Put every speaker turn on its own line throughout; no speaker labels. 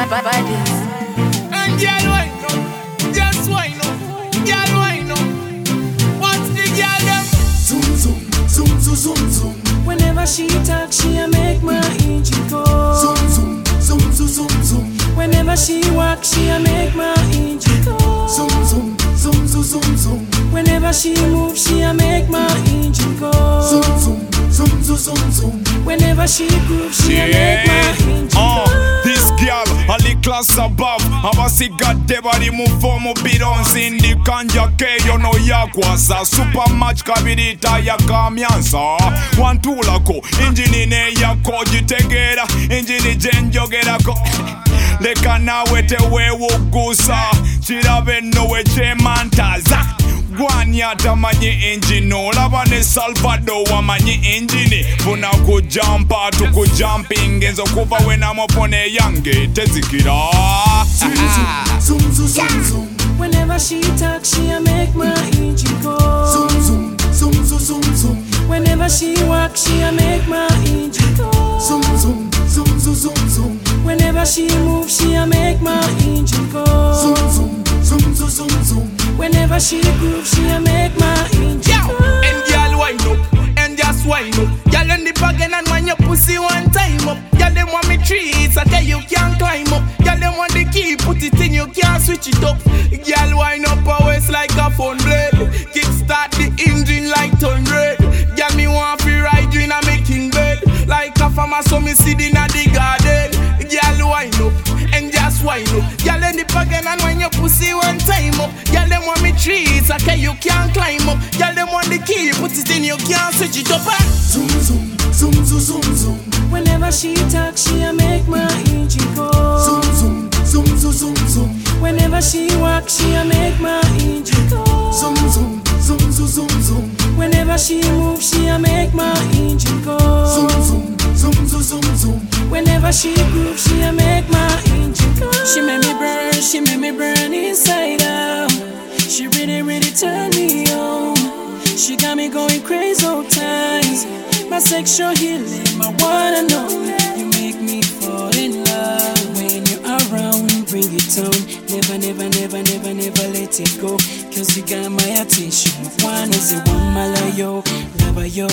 And girl, wine up, just wine up, girl, wine up. What's the girl them?
Zoom, zoom, zoom, zoom, zoom, zoom.
Whenever she talk, she make my engine go.
Zoom, zoom, zoom, zoom, zoom, zoom.
Whenever she walk, she make my engine go.
Zoom, zoom, zoom, zoom, zoom, zoom.
Whenever she move, she make my engine go.
Zoom, zoom, zoom, zoom, zoom, zoom.
Whenever she groove, she make my engine go.
This girl, a little class above. Abasi gadebari mufomo bironsi ndi kanja keyo no yakwasa. Super match kabirita ya kamyansa. Wantulako, injini ne yako jitegera. Injini jenjogerako. Leka nawe tewewogusa. Chirabe nowe chemantaza. Gwanya tamanyi engine olaba ne Salvador wamanyi engine funa kujampa tukujumping enzo kuva wena mopone yange tezikira.
Zoom, zoom, zoom, zoom.
Whenever she talk, she make my engine go.
Zoom, zoom, zoom, zoom, zoom, zoom.
Whenever she walk, she make my engine go.
Zoom, zoom, zoom, zoom, zoom, zoom.
Whenever she move, she make my engine go.
Zoom, zoom, zoom, zoom, zoom, zoom.
Whenever she groove, she make my engine go.
And girl, wine up, and just wine up. Girl, on the bargain and when your pussy one time up. Girl, them want me trees, I tell you can't climb up. Girl, them want the key, put it in, you can't switch it up. Girl, wine up her waist like a phone blade. Kickstart the engine like ton red. Girl, me want to ride you in a making bed. Like a farmer, so me sit in a the garden. Girl, wine up, and just wine up. Girl, in the bargain and when your pussy one time up. Girl, them want me trees, I tell you can't climb up. Girl, them want the key, put it in, you can't switch it up.
Zoom, zoom, zoom, zoom, zoom, zoom.
Whenever she talk, she make my engine go.
Zoom, zoom, zoom, zoom, zoom, zoom.
Whenever she walk, she make my engine go.
Zoom, zoom, zoom, zoom, zoom, zoom.
Whenever she move, she make my engine go.
Zoom, zoom, zoom, zoom, zoom, zoom.
Whenever she groove, she make my engine go. She make me burn inside out. She really, really turn me on. She got me going crazy all times. My sexual healing, my one and only. You make me fall in love when you're around. Bring it on, never, never, never, never, never let it go. Cause you got my attention. One is a woman, yo, lava yo,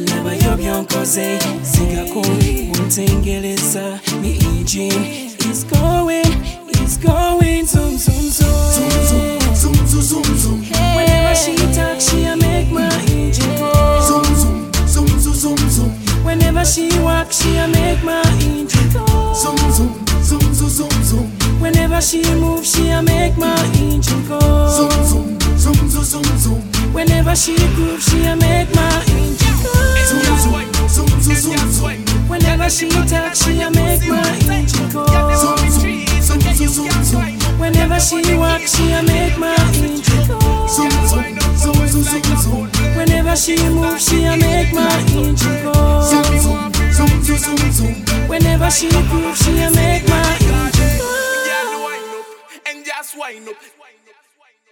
bionkoze. Siga ko, untengeleza, mi engine is going, zoom, zoom, zoom.
Zoom, zoom, zoom, zoom, zoom, zoom.
Whenever she talk, she make my engine go.
Zoom, zoom, zoom, zoom, zoom, zoom.
Whenever she walk, she make my engine go.
Zoom, zoom, zoom, zoom, zoom, zoom.
Whenever she move, she make my engine go.
Zoom, zoom, zoom, zoom, zoom, zoom.
Whenever she groove, she make my engine go.
Zoom, zoom, zoom, zoom, zoom, zoom.
Whenever she talk, she make my engine go.
Zoom, zoom, zoom, zoom, zoom, zoom.
Whenever she walk, she make my engine go.
Zoom, zoom, zoom, zoom, zoom, zoom.
Whenever she move, she make my engine go.
Zoom, zoom, zoom, zoom, zoom, zoom.
Whenever she groove, she make my engine go.
Girl, wine up, and just wine up.